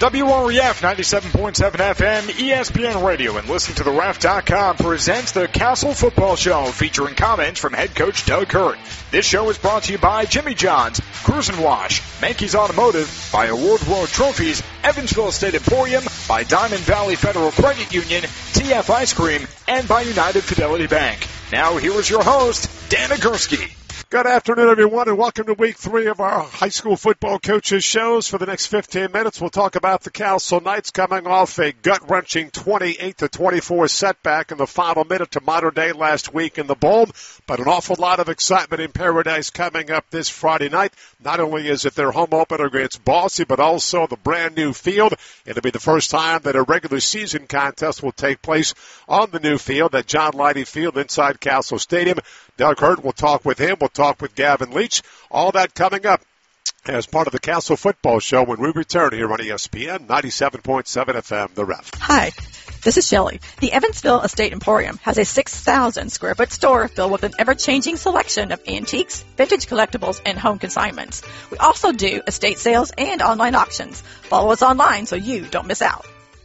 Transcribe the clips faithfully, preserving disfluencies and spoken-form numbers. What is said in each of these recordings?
W R E F ninety-seven point seven F M, E S P N Radio, and listen to the ref dot com presents the Castle Football Show, featuring comments from head coach Doug Hurt. This show is brought to you by Jimmy John's, Cruise and Wash, Mankey's Automotive, by Award Road Trophies, Evansville Estate Emporium, by Diamond Valley Federal Credit Union, T F Ice Cream, and by United Fidelity Bank. Now here is your host, Dan Nagurski. Good afternoon, everyone, and welcome to week three of our high school football coaches shows. For the next fifteen minutes, we'll talk about the Castle Knights coming off a gut-wrenching twenty-eight to twenty-four setback in the final minute to Mater Dei last week in the bowl, but an awful lot of excitement in Paradise coming up this Friday night. Not only is it their home opener against Boise, but also the brand-new field. It'll be the first time that a regular season contest will take place on the new field at John Leidy Field inside Castle Stadium. Doug Hurt will talk with him. We'll talk with Gavin Leach. All that coming up as part of the Castle Football Show when we return here on E S P N ninety-seven point seven F M, The Ref. Hi, this is Shelley. The Evansville Estate Emporium has a six thousand square foot store filled with an ever-changing selection of antiques, vintage collectibles, and home consignments. We also do estate sales and online auctions. Follow us online so you don't miss out.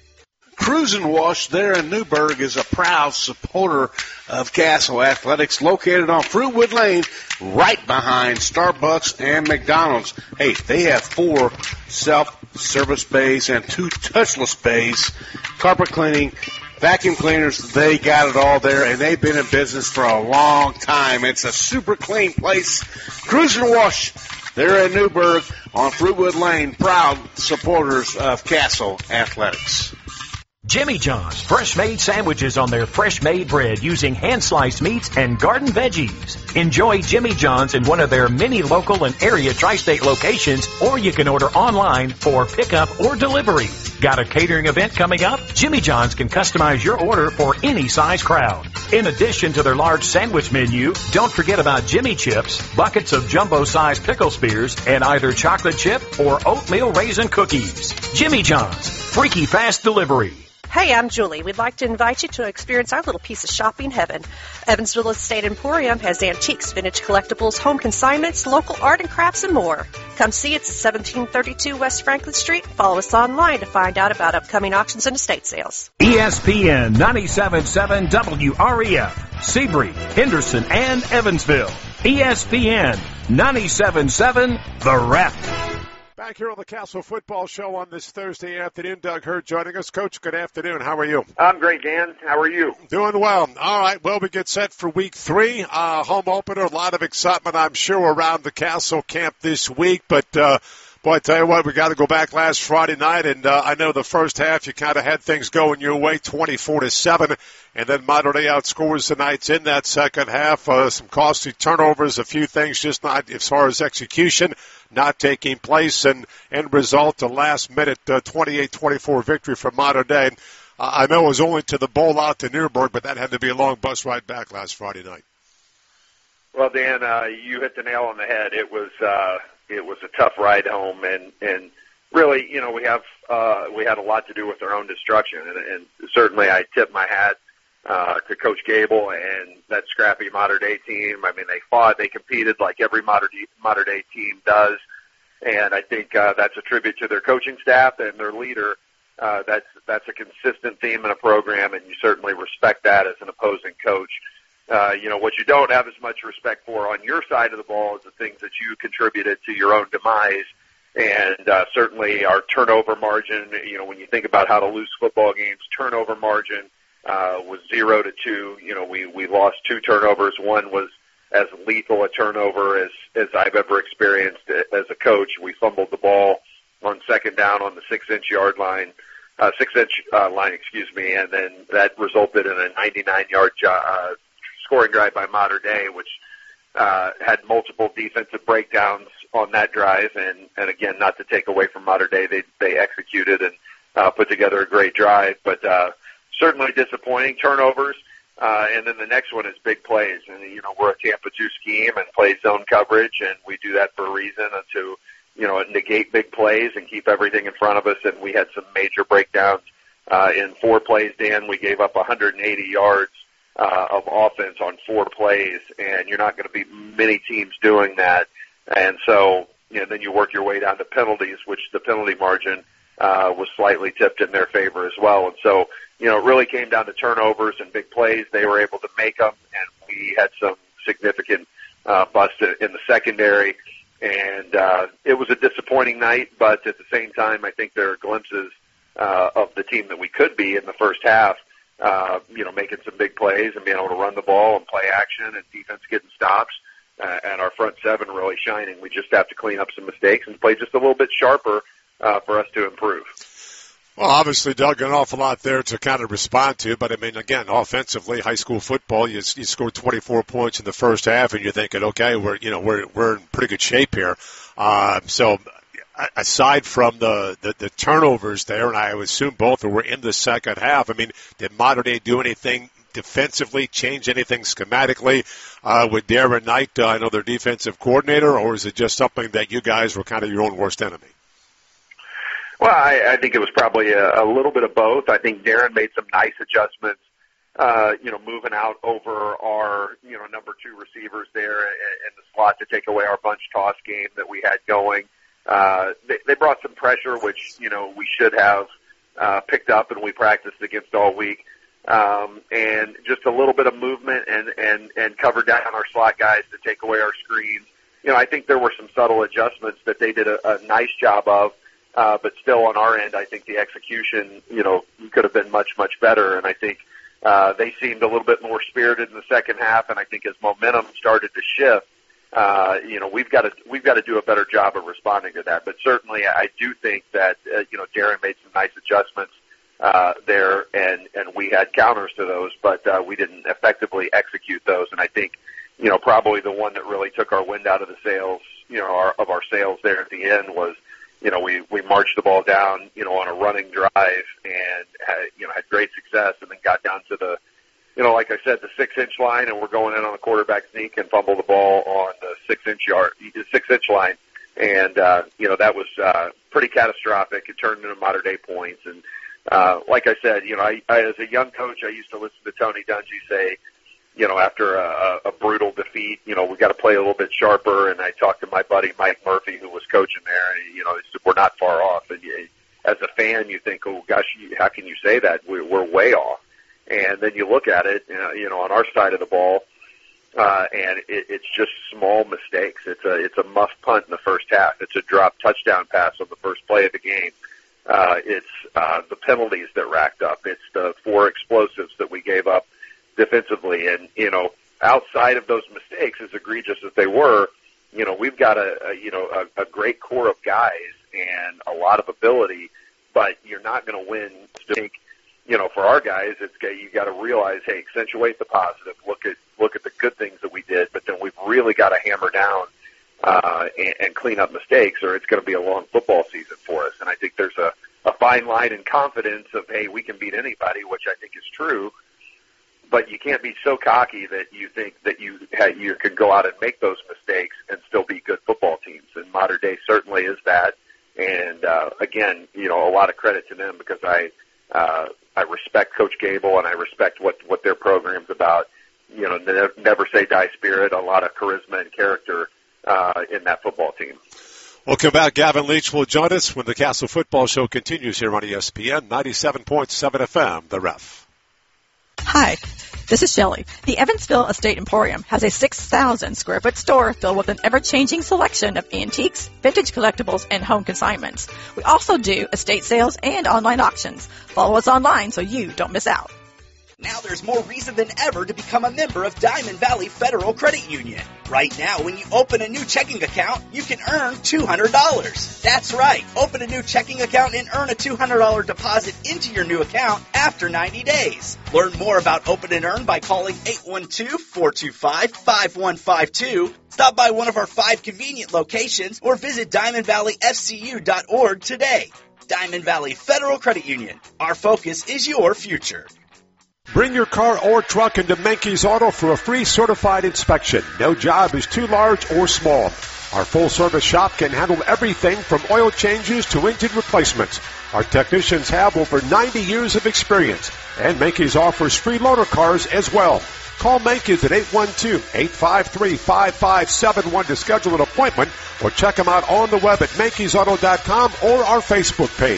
Cruise and Wash there in Newburgh is a proud supporter of Castle Athletics, located on Fruitwood Lane, right behind Starbucks and McDonald's. Hey, they have four self-service bays and two touchless bays, carpet cleaning, vacuum cleaners. They got it all there, and they've been in business for a long time. It's a super clean place. Cruise and Wash there in Newburgh on Fruitwood Lane, proud supporters of Castle Athletics. Jimmy John's fresh-made sandwiches on their fresh-made bread using hand-sliced meats and garden veggies. Enjoy Jimmy John's in one of their many local and area tri-state locations, or you can order online for pickup or delivery. Got a catering event coming up? Jimmy John's can customize your order for any size crowd. In addition to their large sandwich menu, don't forget about Jimmy Chips, buckets of jumbo-sized pickle spears, and either chocolate chip or oatmeal raisin cookies. Jimmy John's, freaky fast delivery. Hey, I'm Julie. We'd like to invite you to experience our little piece of shopping heaven. Evansville Estate Emporium has antiques, vintage collectibles, home consignments, local art and crafts, and more. Come see us at seventeen thirty-two West Franklin Street. Follow us online to find out about upcoming auctions and estate sales. E S P N ninety-seven point seven W R E F, Seabury, Henderson, and Evansville. E S P N ninety-seven point seven, The Ref. Back here on the Castle Football Show on this Thursday afternoon. Doug Hurt joining us. Coach, good afternoon. How are you? I'm great, Dan. How are you? Doing well. All right. Well, we get set for week three. Uh, home opener. A lot of excitement, I'm sure, around the Castle camp this week. But, uh, boy, I tell you what, we got to go back last Friday night. And uh, I know the first half you kind of had things going your way, twenty-four to seven. And then Mater Dei outscores the Knights in that second half. Uh, some costly turnovers, a few things just not as far as execution not taking place, and end result a last-minute uh, twenty-eight twenty-four victory for Mater Dei. Uh, I know it was only to the bowl out to Newburgh, but that had to be a long bus ride back last Friday night. Well, Dan, uh, you hit the nail on the head. It was uh, it was a tough ride home, and and really, you know, we have uh, we had a lot to do with our own destruction, and, and certainly I tip my hat uh, to Coach Gable and that scrappy Mater Dei team. I mean, they fought, they competed like every Mater Dei, Mater Dei team does, and I think uh, that's a tribute to their coaching staff and their leader. Uh, that's that's a consistent theme in a program, and you certainly respect that as an opposing coach. Uh, you know, what you don't have as much respect for on your side of the ball is the things that you contributed to your own demise. And uh, certainly our turnover margin, you know, when you think about how to lose football games, turnover margin uh, was zero to two. You know, we, we lost two turnovers. One was as lethal a turnover as, as I've ever experienced as a coach. We fumbled the ball on second down on the six-inch yard line, uh, six-inch uh, line, excuse me, and then that resulted in a ninety-nine yard jo- uh, scoring drive by Mater Dei, which uh, had multiple defensive breakdowns on that drive, and, and again, not to take away from Mater Dei, they they executed and uh, put together a great drive, but uh, certainly disappointing turnovers. Uh, and then the next one is big plays, and you know we're a Tampa two scheme and play zone coverage, and we do that for a reason to you know negate big plays and keep everything in front of us. And we had some major breakdowns uh, in four plays. Dan, we gave up one hundred eighty yards uh, of offense on four plays, and you're not going to be many teams doing that. And so, you know, then you work your way down to penalties, which the penalty margin uh, was slightly tipped in their favor as well. And so, you know, it really came down to turnovers and big plays. They were able to make them, and we had some significant uh, busts in the secondary. And uh, it was a disappointing night, but at the same time, I think there are glimpses uh, of the team that we could be in the first half, uh, you know, making some big plays and being able to run the ball and play action and defense getting stops, uh, and our front seven really shining. We just have to clean up some mistakes and play just a little bit sharper uh, for us to improve. Well, obviously, Doug, an awful lot there to kind of respond to. But, I mean, again, offensively, high school football, you, you scored twenty-four points in the first half, and you're thinking, okay, we're, you know, we're, we're in pretty good shape here. Uh, so aside from the, the, the turnovers there, and I would assume both were in the second half, I mean, did Mater Dei do anything defensively, change anything schematically uh, with Darren Knight, uh, I know their defensive coordinator, or is it just something that you guys were kind of your own worst enemy? Well, I, I think it was probably a, a little bit of both. I think Darren made some nice adjustments, uh, you know, moving out over our, you know, number two receivers there in the slot to take away our bunch toss game that we had going. Uh, they, they brought some pressure, which, you know, we should have uh, picked up and we practiced against all week. Um, and just a little bit of movement and, and, and cover down our slot guys to take away our screens. You know, I think there were some subtle adjustments that they did a, a nice job of. Uh, but still on our end, I think the execution, you know, could have been much, much better. And I think uh, they seemed a little bit more spirited in the second half. And I think as momentum started to shift, uh, you know, we've got to we've got to do a better job of responding to that. But certainly, I do think that uh, you know, Darren made some nice adjustments uh, there, and and we had counters to those, but uh, we didn't effectively execute those. And I think, you know, probably the one that really took our wind out of the sails, you know, our, of our sails there at the end was, you know, we, we marched the ball down, you know, on a running drive and had, you know, had great success, and then got down to the, you know, like I said, the six inch line, and we're going in on the quarterback sneak and fumble the ball on the six inch yard, six inch line. And, uh, you know, that was, uh, pretty catastrophic. It turned into Mater Dei points. And, uh, like I said, you know, I, I, as a young coach, I used to listen to Tony Dungy say, you know, after a, a brutal defeat, you know, we got to play a little bit sharper. And I talked to my buddy Mike Murphy, who was coaching there, and, you know, he said, we're not far off. And you, as a fan, you think, oh gosh, how can you say that? We're, we're way off. And then you look at it, uh, you know, on our side of the ball, uh, and it, it's just small mistakes. It's a it's a muff punt in the first half. It's a drop touchdown pass on the first play of the game. Uh, it's uh, the penalties that racked up. It's the four explosives that we gave up defensively. And, you know, outside of those mistakes, as egregious as they were, you know, we've got a, a you know, a, a great core of guys and a lot of ability, but you're not going to win. You know, for our guys, it's you got to realize, hey, accentuate the positive. Look at look at the good things that we did, but then we've really got to hammer down uh, and, and clean up mistakes, or it's going to be a long football season for us. And I think there's a, a fine line in confidence of, hey, we can beat anybody, which I think is true. But you can't be so cocky that you think that you you can go out and make those mistakes and still be good football teams. And Mater Dei certainly is that. And uh, again, you know, a lot of credit to them, because I. Uh, I respect Coach Gable, and I respect what, what their program's about. You know, ne- never say die spirit, a lot of charisma and character uh, in that football team. We'll come back. Gavin Leach will join us when the Castle Football Show continues here on E S P N ninety-seven point seven F M, The Ref. Hi, this is Shelley. The Evansville Estate Emporium has a six thousand square foot store filled with an ever-changing selection of antiques, vintage collectibles, and home consignments. We also do estate sales and online auctions. Follow us online so you don't miss out. Now there's more reason than ever to become a member of Diamond Valley Federal Credit Union. Right now, when you open a new checking account, you can earn two hundred dollars. That's right. Open a new checking account and earn a two hundred dollars deposit into your new account after ninety days. Learn more about Open and Earn by calling eight one two, four two five, five one five two. Stop by one of our five convenient locations or visit diamond valley f c u dot org today. Diamond Valley Federal Credit Union. Our focus is your future. Bring your car or truck into Menkes Auto for a free certified inspection. No job is too large or small. Our full-service shop can handle everything from oil changes to engine replacements. Our technicians have over ninety years of experience, and Menkes offers free loaner cars as well. Call Menkes at eight one two, eight five three, five five seven one to schedule an appointment, or check them out on the web at menkes auto dot com or our Facebook page.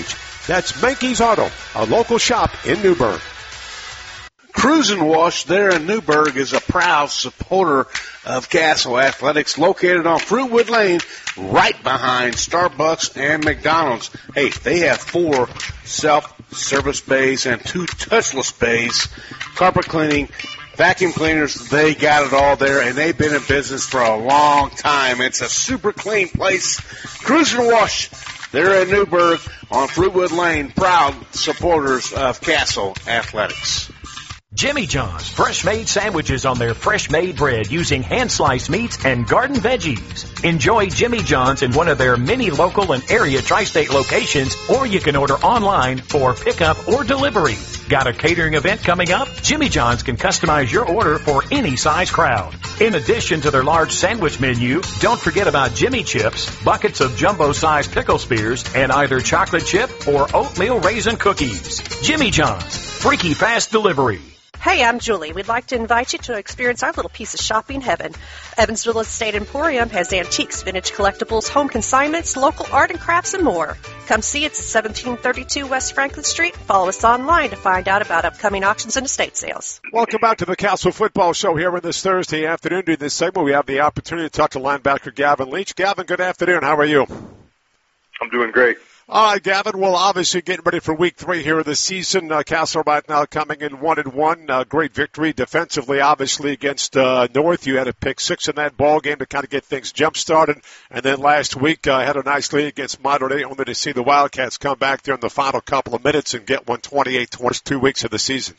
That's Mankey's Auto, a local shop in Newburgh. Cruisin' Wash there in Newburgh is a proud supporter of Castle Athletics, located on Fruitwood Lane, right behind Starbucks and McDonald's. Hey, they have four self-service bays and two touchless bays. Carpet cleaning, vacuum cleaners, they got it all there, and they've been in business for a long time. It's a super clean place. Cruisin' Wash there in Newburgh on Fruitwood Lane, proud supporters of Castle Athletics. Jimmy John's fresh-made sandwiches on their fresh-made bread using hand-sliced meats and garden veggies. Enjoy Jimmy John's in one of their many local and area tri-state locations, or you can order online for pickup or delivery. Got a catering event coming up? Jimmy John's can customize your order for any size crowd. In addition to their large sandwich menu, don't forget about Jimmy Chips, buckets of jumbo-sized pickle spears, and either chocolate chip or oatmeal raisin cookies. Jimmy John's, freaky fast delivery. Hey, I'm Julie. We'd like to invite you to experience our little piece of shopping heaven. Evansville Estate Emporium has antiques, vintage collectibles, home consignments, local art and crafts, and more. Come see us at seventeen thirty-two West Franklin Street. Follow us online to find out about upcoming auctions and estate sales. Welcome back to the Castle Football Show here on this Thursday afternoon. During this segment, we have the opportunity to talk to linebacker Gavin Leach. Gavin, good afternoon. How are you? I'm doing great. All right, Gavin. Well, obviously getting ready for week three here of the season. Uh, Castle right now coming in one and one. Uh, great victory defensively, obviously against uh, North. You had a pick six in that ball game to kind of get things jump started, and then last week uh, had a nice lead against Monterey, only to see the Wildcats come back there in the final couple of minutes and get one twenty-eight towards two weeks of the season.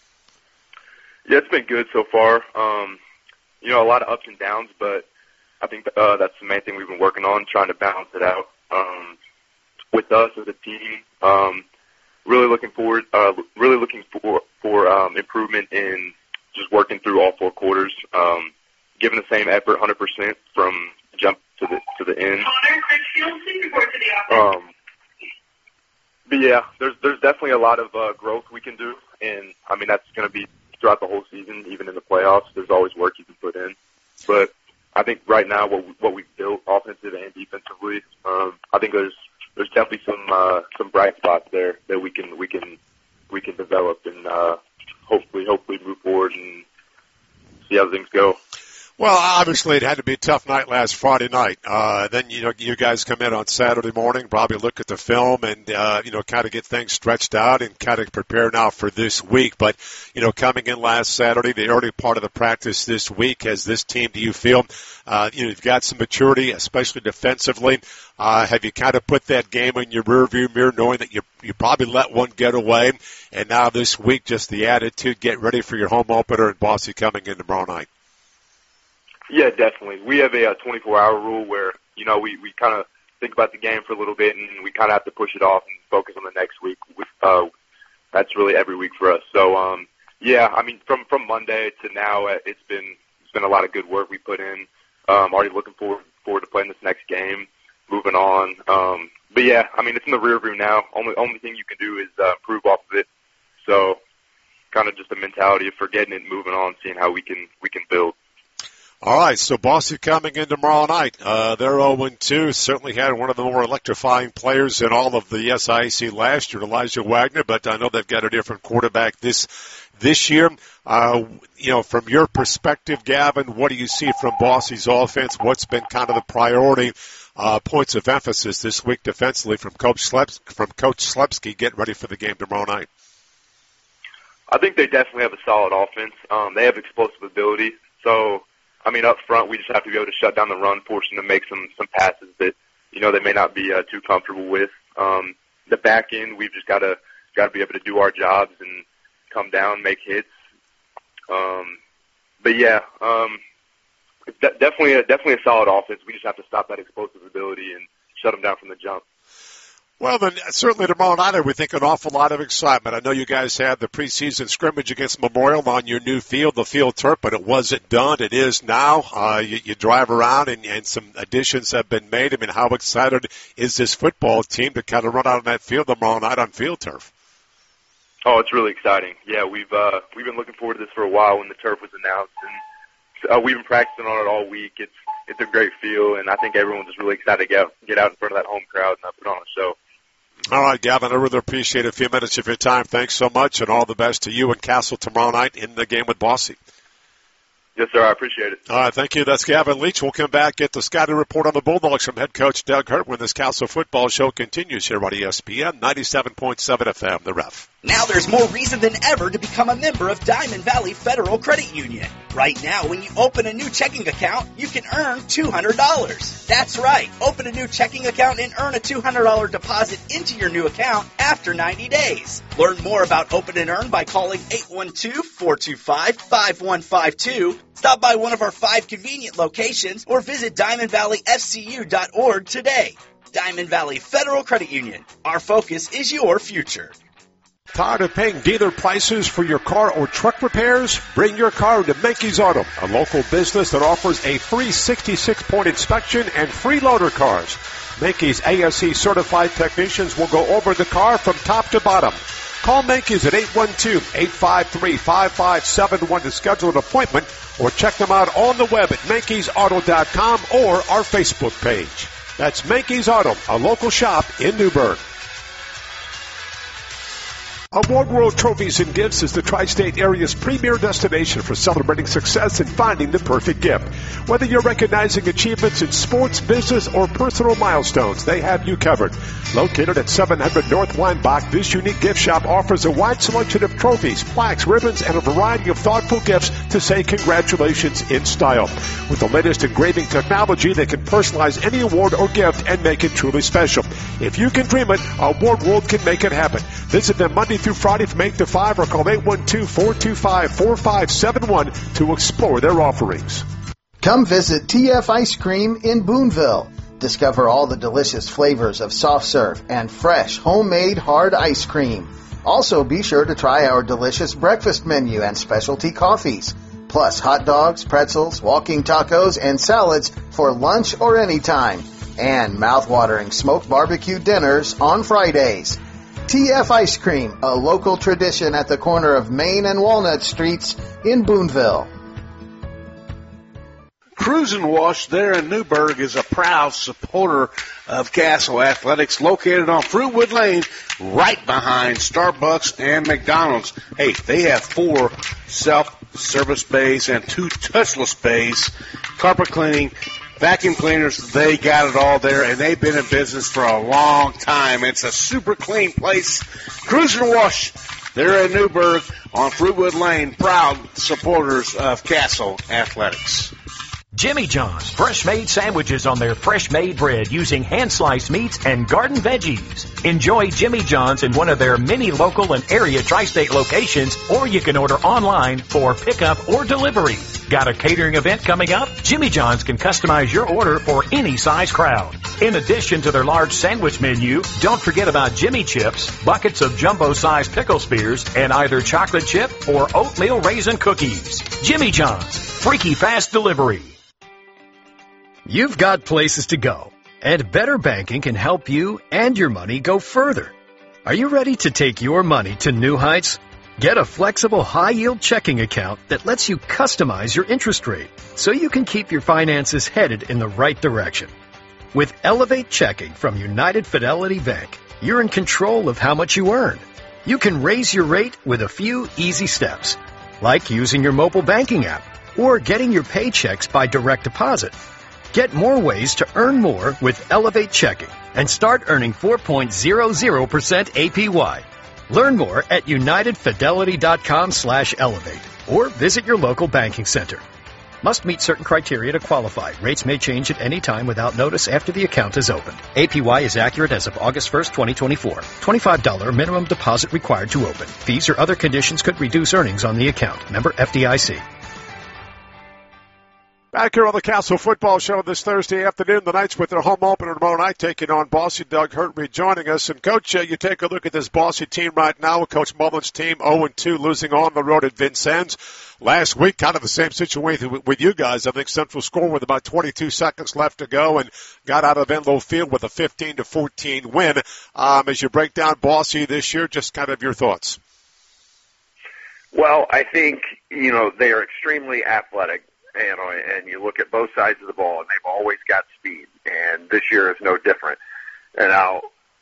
Yeah, it's been good so far. Um, you know, a lot of ups and downs, but I think uh, that's the main thing we've been working on, trying to balance it out. Um, With us as a team, um, really looking forward, uh, really looking for for um, improvement in just working through all four quarters, um, giving the same effort, one hundred percent from jump to the to the end. Um, but yeah, there's there's definitely a lot of uh, growth we can do, and I mean that's going to be throughout the whole season, even in the playoffs. There's always work you can put in, but I think right now what we, what we've built offensively and defensively, um, I think there's There's definitely some uh, some bright spots there that we can we can we can develop and uh, hopefully hopefully move forward and see how things go. Well, obviously it had to be a tough night last Friday night. Uh, then you know you guys come in on Saturday morning, probably look at the film and uh, you know kind of get things stretched out and kind of prepare now for this week. But you know coming in last Saturday, the early part of the practice this week, as this team, do you feel uh, you know you've got some maturity, especially defensively? Uh, have you kind of put that game in your rearview mirror, knowing that you you probably let one get away, and now this week just the attitude, get ready for your home opener in Boise coming in tomorrow night? Yeah, definitely. We have a twenty-four hour rule where, you know, we, we kind of think about the game for a little bit and we kind of have to push it off and focus on the next week. Uh, that's really every week for us. So, um, yeah, I mean, from, from Monday to now, it's been, it's been a lot of good work we put in. Um, already looking forward, forward to playing this next game, moving on. Um, but yeah, I mean, it's in the rear view now. Only, only thing you can do is, uh, improve off of it. So kind of just a mentality of forgetting it and moving on, seeing how we can, we can build. All right, so Boise coming in tomorrow night. Uh, they're oh and two. Certainly had one of the more electrifying players in all of the S I A C last year, Elijah Wagner, but I know they've got a different quarterback this this year. Uh, you know, from your perspective, Gavin, what do you see from Bosie's offense? What's been kind of the priority uh, points of emphasis this week defensively from Coach Sleps- from Coach Slepsky getting ready for the game tomorrow night? I think they definitely have a solid offense. Um, they have explosive ability, so I mean, up front, we just have to be able to shut down the run, force them to make some, some passes that, you know, they may not be uh, too comfortable with. Um, the back end, we've just got to got to be able to do our jobs and come down, make hits. Um, but yeah, um, it's de- definitely a, definitely a solid offense. We just have to stop that explosive ability and shut them down from the jump. Well, then certainly tomorrow night, we think an awful lot of excitement. I know you guys had the preseason scrimmage against Memorial on your new field, the field turf, but it wasn't done. It is now. Uh, you, you drive around, and, and some additions have been made. I mean, how excited is this football team to kind of run out on that field tomorrow night on field turf? Oh, it's really exciting. Yeah, we've uh, we've been looking forward to this for a while when the turf was announced, and uh, we've been practicing on it all week. It's it's a great feel, and I think everyone's just really excited to get out, get out in front of that home crowd and uh, put on a show. All right, Gavin, I really appreciate a few minutes of your time. Thanks so much, and all the best to you and Castle tomorrow night in the game with Bosse. Yes, sir. I appreciate it. All right, thank you. That's Gavin Leach. We'll come back, get the scouting report on the Bulldogs from head coach Doug Hurt when this Castle football show continues here on E S P N ninety-seven point seven F M, The Ref. Now there's more reason than ever to become a member of Diamond Valley Federal Credit Union. Right now, when you open a new checking account, you can earn two hundred dollars. That's right. Open a new checking account and earn a two hundred dollars deposit into your new account after ninety days. Learn more about Open and Earn by calling eight one two, four two five, five one five two. Stop by one of our five convenient locations or visit diamond valley f c u dot org today. Diamond Valley Federal Credit Union. Our focus is your future. Tired of paying dealer prices for your car or truck repairs? Bring your car to Menkes Auto, a local business that offers a free sixty-six point inspection and free loaner cars. Menkes A S E certified technicians will go over the car from top to bottom. Call Menkes at eight one two, eight five three, five five seven one to schedule an appointment or check them out on the web at menkes auto dot com or our Facebook page. That's Menkes Auto, a local shop in Newburgh. Award World Trophies and Gifts is the tri-state area's premier destination for celebrating success and finding the perfect gift. Whether you're recognizing achievements in sports, business, or personal milestones, they have you covered. Located at seven hundred North Weinbach, this unique gift shop offers a wide selection of trophies, plaques, ribbons, and a variety of thoughtful gifts to say congratulations in style. With the latest engraving technology, they can personalize any award or gift and make it truly special. If you can dream it, Award World can make it happen. Visit them Monday through Friday from eight to five or call eight one two, four two five, four five seven one to explore their offerings. Come visit T F Ice Cream in Boonville. Discover all the delicious flavors of soft serve and fresh homemade hard ice cream. Also be sure to try our delicious breakfast menu and specialty coffees. Plus hot dogs, pretzels, walking tacos, and salads for lunch or anytime. And mouth-watering smoked barbecue dinners on Fridays. T F Ice Cream, a local tradition at the corner of Main and Walnut Streets in Boonville. Cruisin' Wash there in Newburgh is a proud supporter of Castle Athletics, located on Fruitwood Lane, right behind Starbucks and McDonald's. Hey, they have four self-service bays and two touchless bays, carpet cleaning, vacuum cleaners. They got it all there, and they've been in business for a long time. It's a super clean place. Cruisin' Wash there in Newburgh on Fruitwood Lane, proud supporters of Castle Athletics. Jimmy John's fresh-made sandwiches on their fresh-made bread using hand-sliced meats and garden veggies. Enjoy Jimmy John's in one of their many local and area tri-state locations, or you can order online for pickup or delivery. Got a catering event coming up? Jimmy John's can customize your order for any size crowd. In addition to their large sandwich menu, don't forget about Jimmy Chips, buckets of jumbo-sized pickle spears, and either chocolate chip or oatmeal raisin cookies. Jimmy John's, freaky fast delivery. You've got places to go, and Better Banking can help you and your money go further. Are you ready to take your money to new heights? Get a flexible high-yield checking account that lets you customize your interest rate so you can keep your finances headed in the right direction. With Elevate Checking from United Fidelity Bank, you're in control of how much you earn. You can raise your rate with a few easy steps, like using your mobile banking app or getting your paychecks by direct deposit. Get more ways to earn more with Elevate Checking and start earning four point zero zero percent A P Y. Learn more at unitedfidelity.com slash elevate or visit your local banking center. Must meet certain criteria to qualify. Rates may change at any time without notice after the account is opened. A P Y is accurate as of August first, twenty twenty-four. twenty-five dollars minimum deposit required to open. Fees or other conditions could reduce earnings on the account. Member F D I C. Back here on the Castle Football Show this Thursday afternoon, the Knights with their home opener tomorrow night taking on Bosse. Doug Hurt rejoining us. And, Coach, uh, you take a look at this Bosse team right now. Coach Mullen's team oh and two, losing on the road at Vincennes. Last week, kind of the same situation with, with you guys. I think Central scored with about twenty-two seconds left to go and got out of Enlow Field with a fifteen to fourteen win. Um, as you break down Bosse this year, just kind of your thoughts. Well, I think, you know, they are extremely athletic. You know, and you look at both sides of the ball, and they've always got speed, and this year is no different. And now,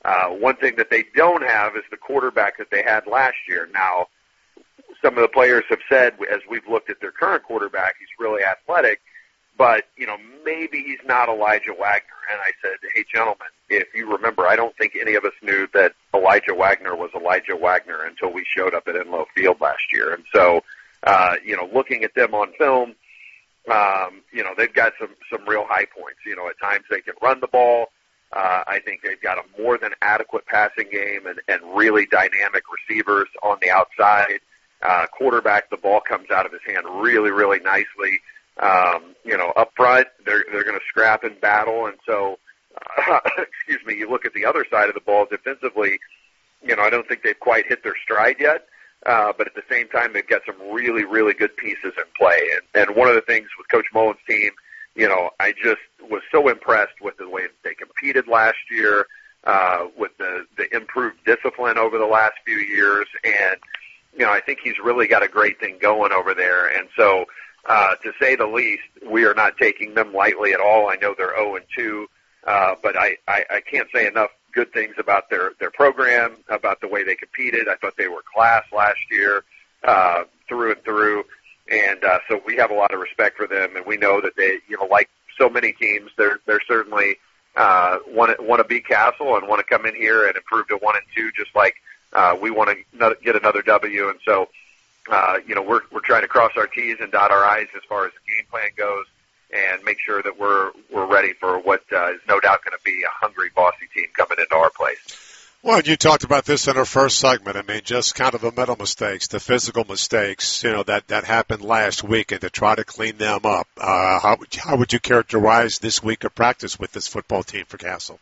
Uh, one thing that they don't have is the quarterback that they had last year. Now, some of the players have said, as we've looked at their current quarterback, he's really athletic, but, you know, maybe he's not Elijah Wagner. And I said, hey, gentlemen, if you remember, I don't think any of us knew that Elijah Wagner was Elijah Wagner until we showed up at Enloe Field last year. And so, uh, you know, looking at them on film, um, you know, they've got some, some real high points. You know, at times they can run the ball. Uh, I think they've got a more than adequate passing game and, and really dynamic receivers on the outside. Uh, quarterback, the ball comes out of his hand really, really nicely. Um, you know, up front, they're, they're going to scrap and battle. And so, uh, excuse me, you look at the other side of the ball defensively, you know, I don't think they've quite hit their stride yet. Uh, but at the same time, they've got some really, really good pieces in play. And, and one of the things with Coach Mullen's team, you know, I just was so impressed with the way that they competed last year, uh, with the, the improved discipline over the last few years. And, you know, I think he's really got a great thing going over there. And so, uh, to say the least, we are not taking them lightly at all. I know they're oh and two, uh, but I, I, I can't say enough good things about their, their program, about the way they competed. I thought they were class last year, uh, through and through. And, uh, so we have a lot of respect for them, and we know that they, you know, like so many teams, they're, they're certainly, uh, want to, want to beat Castle and want to come in here and improve to one and two, just like, uh, we want to get another W. And so, uh, you know, we're, we're trying to cross our T's and dot our I's as far as the game plan goes and make sure that we're, we're ready for what, uh, is no doubt going to be a hungry, bossy team coming into our place. Well, you talked about this in our first segment. I mean, just kind of the mental mistakes, the physical mistakes, you know, that, that happened last week, and to try to clean them up. Uh, how, how would you characterize this week of practice with this football team for Castle?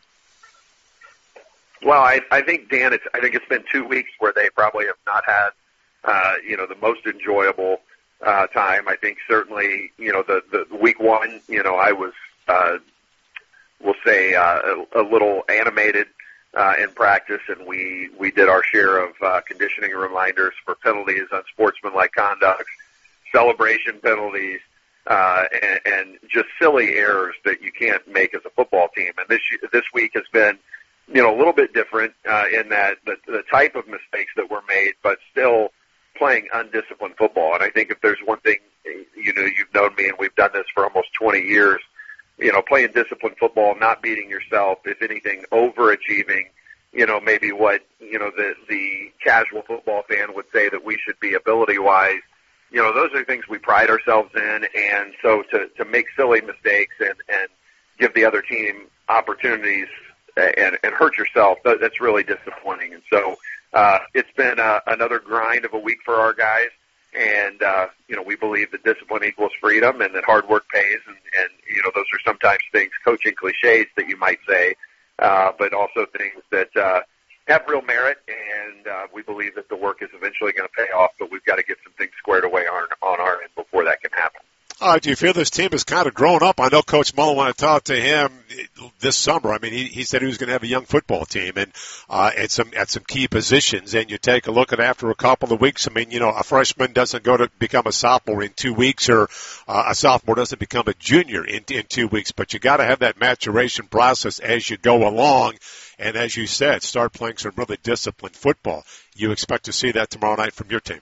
Well, I, I think, Dan, it's, I think it's been two weeks where they probably have not had, uh, you know, the most enjoyable uh, time. I think certainly, you know, the, the week one, you know, I was, uh, we'll say, uh, a, a little animated Uh, in practice, and we, we did our share of uh, conditioning reminders for penalties, unsportsmanlike conduct, celebration penalties, uh, and, and just silly errors that you can't make as a football team. And this this week has been, you know, a little bit different uh, in that the, the type of mistakes that were made, but still playing undisciplined football. And I think if there's one thing, you know, you've known me, and we've done this for almost twenty years, you know, playing disciplined football, not beating yourself, if anything, overachieving, you know, maybe what, you know, the, the casual football fan would say that we should be ability-wise. You know, those are things we pride ourselves in. And so to, to make silly mistakes and, and give the other team opportunities and, and hurt yourself, that, that's really disappointing. And so uh, it's been uh, another grind of a week for our guys. And, uh, you know, we believe that discipline equals freedom and that hard work pays. And, and, you know, those are sometimes things, coaching cliches that you might say, uh, but also things that, uh, have real merit. And, uh, we believe that the work is eventually going to pay off, but we've got to get some things squared away on, on our end before that can happen. Uh, do you feel this team has kind of grown up? I know Coach Mullen, when I talked to him this summer, I mean, he, he said he was going to have a young football team and uh, at some at some key positions. And you take a look at after a couple of weeks, I mean, you know, a freshman doesn't go to become a sophomore in two weeks, or uh, a sophomore doesn't become a junior in, in two weeks. But you got to have that maturation process as you go along. And as you said, start playing some really disciplined football. You expect to see that tomorrow night from your team?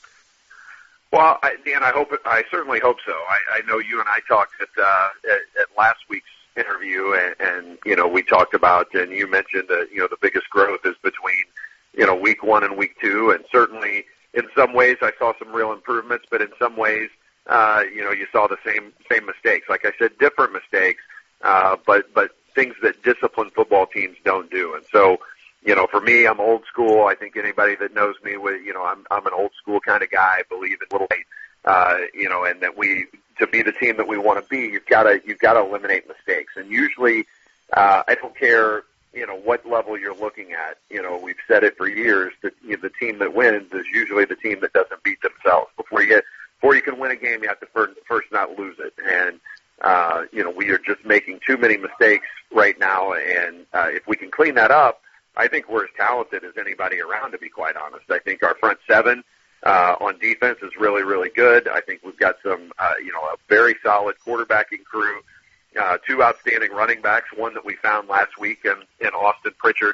Well, I, Dan, I hope I certainly hope so. I, I know you and I talked at, uh, at, at last week's interview, and, and you know we talked about, and you mentioned that you know the biggest growth is between you know week one and week two, and certainly in some ways I saw some real improvements, but in some ways uh, you know you saw the same same mistakes. Like I said, different mistakes, uh, but but things that disciplined football teams don't do, and so. You know, for me, I'm old school. I think anybody that knows me, with you know, I'm I'm an old school kind of guy. I believe in little, uh, you know, and that we to be the team that we want to be, you've got to you've got to eliminate mistakes. And usually, uh, I don't care, you know, what level you're looking at. You know, we've said it for years that you know, the team that wins is usually the team that doesn't beat themselves. Before you get before you can win a game, you have to first, first not lose it. And uh, you know, we are just making too many mistakes right now. And uh, if we can clean that up, I think we're as talented as anybody around, to be quite honest. I think our front seven uh, on defense is really, really good. I think we've got some, uh, you know, a very solid quarterbacking crew, uh, two outstanding running backs, one that we found last week in, in Austin Pritchard,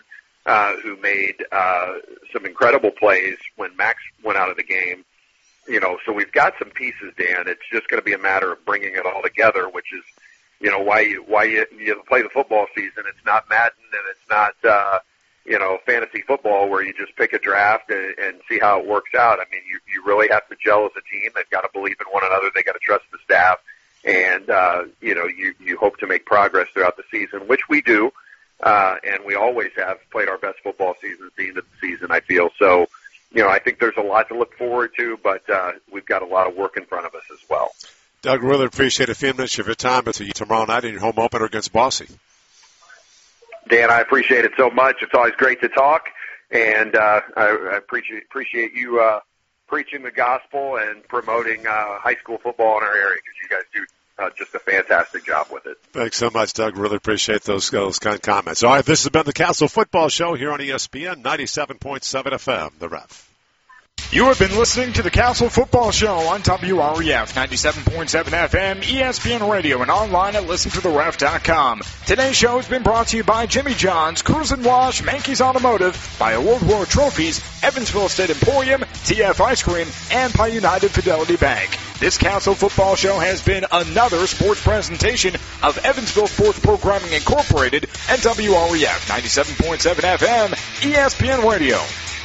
uh, who made uh, some incredible plays when Max went out of the game. You know, so we've got some pieces, Dan. It's just going to be a matter of bringing it all together, which is, you know, why you, why you, you play the football season. It's not Madden and it's not, uh, you know, fantasy football where you just pick a draft and, and see how it works out. I mean, you, you really have to gel as a team. They've got to believe in one another. They've got to trust the staff. And, uh, you know, you, you hope to make progress throughout the season, which we do. Uh, and we always have played our best football season at the end of the season, I feel. So, you know, I think there's a lot to look forward to, but uh, we've got a lot of work in front of us as well. Doug, really appreciate a few minutes of your time to you tomorrow night in your home opener against Boise. Dan, I appreciate it so much. It's always great to talk, and uh, I, I appreciate appreciate you uh, preaching the gospel and promoting uh, high school football in our area, because you guys do uh, just a fantastic job with it. Thanks so much, Doug. Really appreciate those, those kind of comments. All right, this has been the Castle Football Show here on E S P N ninety-seven point seven F M, The Ref. You have been listening to the Castle Football Show on W R E F ninety-seven point seven F M, E S P N Radio, and online at listen to the ref dot com. Today's show has been brought to you by Jimmy John's, Cruise and Wash, Mankey's Automotive, by Award War Trophies, Evansville State Emporium, T F Ice Cream, and by United Fidelity Bank. This Castle Football Show has been another sports presentation of Evansville Sports Programming Incorporated and W R E F ninety-seven point seven F M, E S P N Radio.